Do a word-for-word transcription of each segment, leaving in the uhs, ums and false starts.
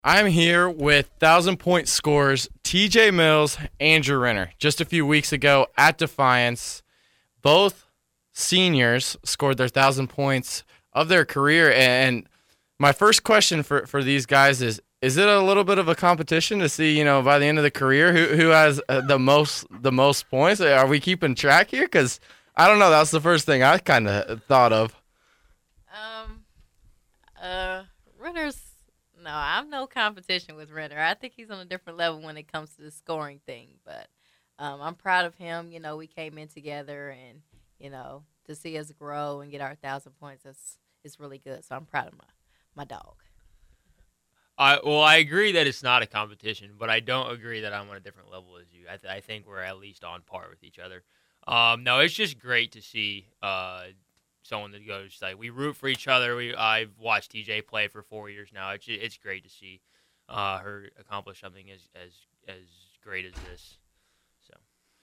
I'm here with thousand-point scorers T J Mills, Andrew Renner. Just a few weeks ago at Defiance, both seniors scored their one thousand points of their career. And my first question for, for these guys is, is it a little bit of a competition to see, you know, by the end of the career, who who has uh, the most the most points? Are we keeping track here? Because, I don't know, that's the first thing I kind of thought of. Um, uh, Renner's, no, I'm no competition with Renner. I think he's on a different level when it comes to the scoring thing. But um, I'm proud of him. You know, we came in together and, you know, to see us grow and get our one thousand points, that's, it's really good. So I'm proud of my, my dog. I, well, I agree that it's not a competition, but I don't agree that I'm on a different level as you. I, th- I think we're at least on par with each other. Um, no, it's just great to see uh, someone that goes like we root for each other. We I've watched T J play for four years now. It's it's great to see uh, her accomplish something as as as great as this. So,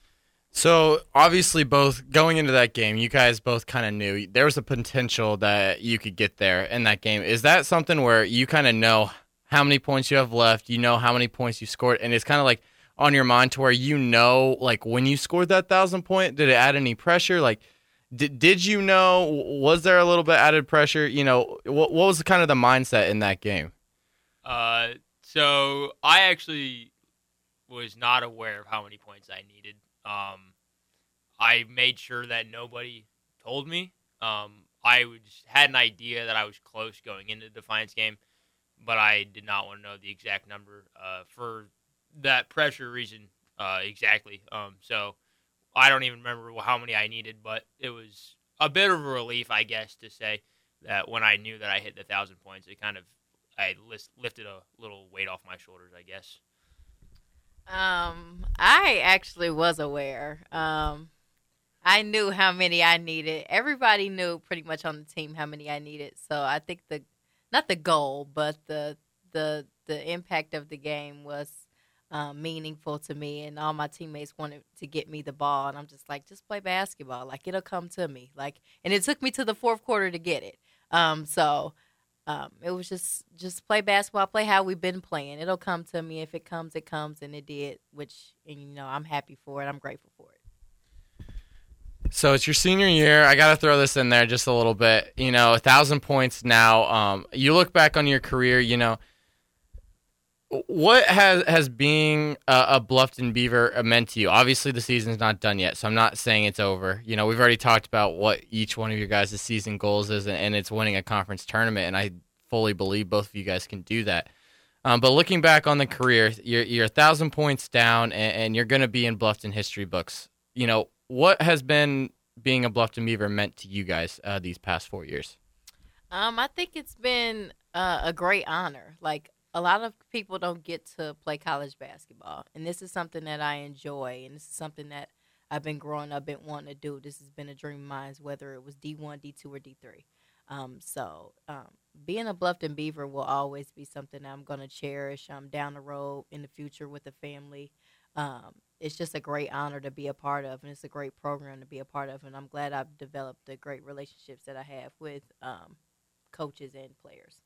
So obviously, both going into that game, you guys both kind of knew there was a potential that you could get there in that game. Is that something where you kind of know how many points you have left, you know how many points you scored, and it's kind of like on your mind to where you know, like when you scored that thousand point, did it add any pressure? Like, did did you know? Was there a little bit added pressure? You know, what what was kind of the mindset in that game? uh, so I actually was not aware of how many points I needed. Um, I made sure that nobody told me. Um, I was, had an idea that I was close going into the Defiance game, but I did not want to know the exact number uh, for that pressure reason uh, exactly. Um, so I don't even remember how many I needed, but it was a bit of a relief, I guess, to say that when I knew that I hit the thousand points, it kind of I list, lifted a little weight off my shoulders, I guess. Um, I actually was aware. Um, I knew how many I needed. Everybody knew pretty much on the team how many I needed. So I think the not the goal, but the the the impact of the game was um, meaningful to me, and all my teammates wanted to get me the ball, and I'm just like, just play basketball, like it'll come to me, like, and it took me to the fourth quarter to get it. Um, so um, it was just just play basketball, play how we've been playing. It'll come to me. If it comes, it comes, and it did. Which, and you know, I'm happy for it. I'm grateful for it. So it's your senior year. I got to throw this in there just a little bit. You know, a thousand points now. Um, you look back on your career, you know, what has has being a, a Bluffton Beaver meant to you? Obviously, the season's not done yet, so I'm not saying it's over. You know, we've already talked about what each one of your guys' season goals is, and, and it's winning a conference tournament, and I fully believe both of you guys can do that. Um, but looking back on the career, you're, you're a thousand points down, and, and you're going to be in Bluffton history books. You know, what has been being a Bluffton Beaver meant to you guys uh, these past four years? Um, I think it's been uh, a great honor. Like, a lot of people don't get to play college basketball, and this is something that I enjoy, and this is something that I've been growing up and wanting to do. This has been a dream of mine, whether it was D one, D two, or D three. Um, so um, being a Bluffton Beaver will always be something I'm going to cherish um, down the road in the future with the family. Um, it's just a great honor to be a part of, and it's a great program to be a part of, and I'm glad I've developed the great relationships that I have with um, coaches and players.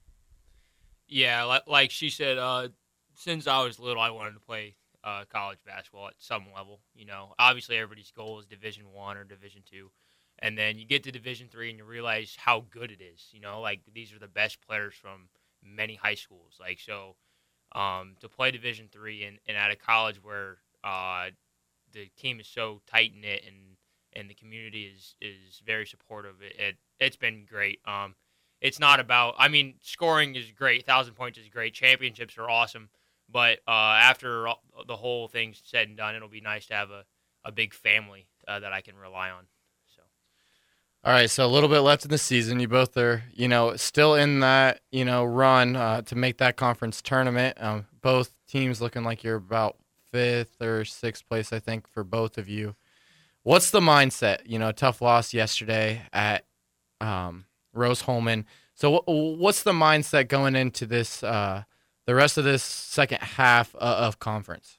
Yeah, like, like she said, uh, since I was little, I wanted to play uh, college basketball at some level. You know, obviously everybody's goal is Division One or Division Two, and then you get to Division Three and you realize how good it is. You know, like these are the best players from many high schools. Like so, um, to play Division Three and, and at a college where uh, the team is so tight knit and and the community is is very supportive, it, it it's been great. Um, It's not about, I mean, scoring is great. one thousand points is great. Championships are awesome. But uh, after the whole thing's said and done, it'll be nice to have a, a big family uh, that I can rely on. So, All right, so a little bit left in the season. You both are, you know, still in that, you know, run uh, to make that conference tournament. Um, both teams looking like you're about fifth or sixth place, I think, for both of you. What's the mindset? You know, tough loss yesterday at um, – Rose-Hulman. So what's the mindset going into this, uh, the rest of this second half of conference?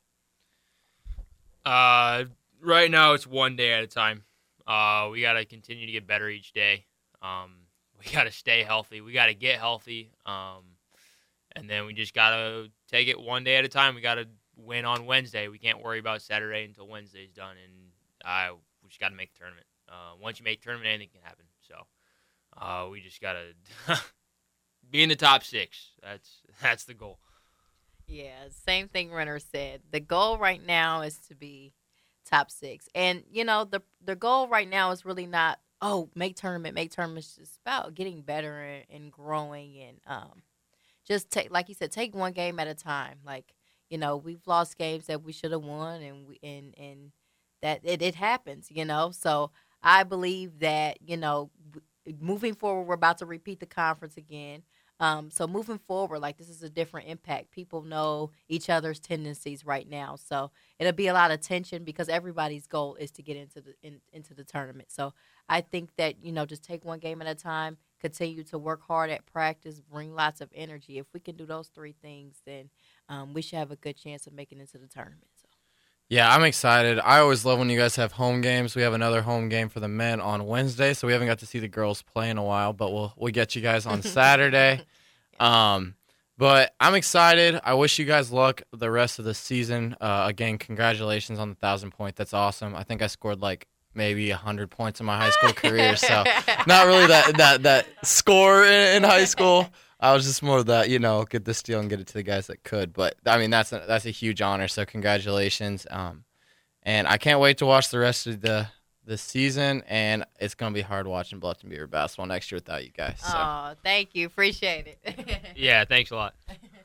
Uh, right now it's one day at a time. Uh, we got to continue to get better each day. Um, we got to stay healthy. We got to get healthy. Um, and then we just gotta take it one day at a time. We gotta win on Wednesday. We can't worry about Saturday until Wednesday's done, and I we just gotta make the tournament. Uh, once you make the tournament, anything can happen. So uh, we just gotta be in the top six. That's that's the goal. Yeah, same thing Renner said. The goal right now is to be top six. And, you know, the the goal right now is really not, oh, make tournament, make tournament. It's just about getting better and, and growing and um, just take, like you said, take one game at a time. Like, you know, we've lost games that we should have won, and we and and that it, it happens, you know. So I believe that, you know, moving forward, we're about to repeat the conference again. Um, so moving forward, like, this is a different impact. People know each other's tendencies right now, so it'll be a lot of tension because everybody's goal is to get into the in, into the tournament. So I think that, you know, just take one game at a time, continue to work hard at practice, bring lots of energy. If we can do those three things, then um, we should have a good chance of making it into the tournament. So. Yeah, I'm excited. I always love when you guys have home games. We have another home game for the men on Wednesday, so we haven't got to see the girls play in a while, but we'll we'll get you guys on Saturday. um, but I'm excited. I wish you guys luck the rest of the season. Uh, again, congratulations on the thousand point. That's awesome. I think I scored like maybe a hundred points in my high school career, so not really that that that score in, in high school. I was just more of that, you know, get the steal and get it to the guys that could. But, I mean, that's a, that's a huge honor, so congratulations. Um, and I can't wait to watch the rest of the the season, and it's going to be hard watching Bluffton Beaver basketball next year without you guys. So. Oh, thank you. Appreciate it. Yeah, thanks a lot.